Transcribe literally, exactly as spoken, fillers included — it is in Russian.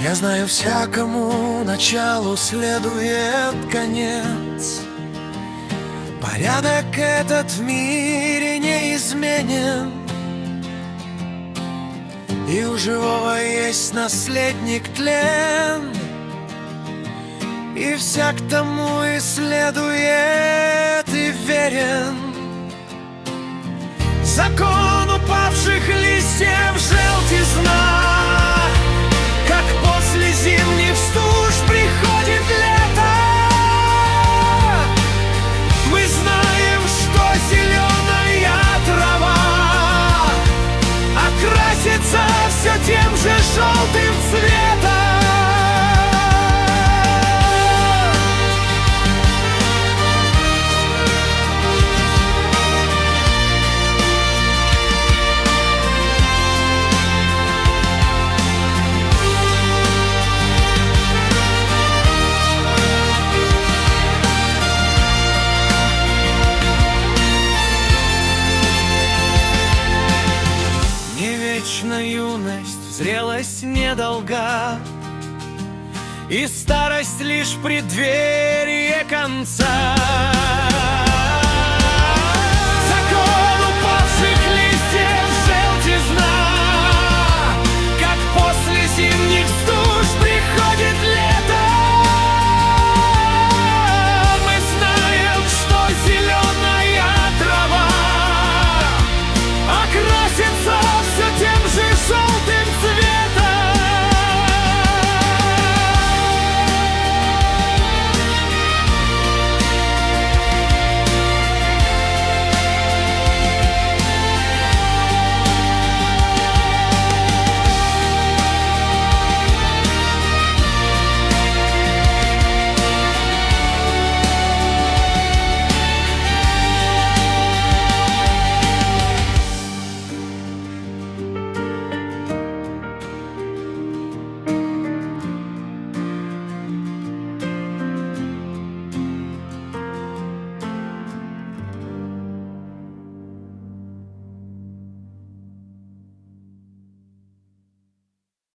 Я знаю, всякому началу следует конец. Порядок этот в мире неизменен, и у живого есть наследник тлен, и всяк тому и следует и верен. Закон упавших листьев желтизна, как после зимних стуж приходит лето. Мы знаем, что зеленая трава окрасится все тем же желтым цветом. Вечна юность, зрелость недолга, и старость лишь преддверие конца.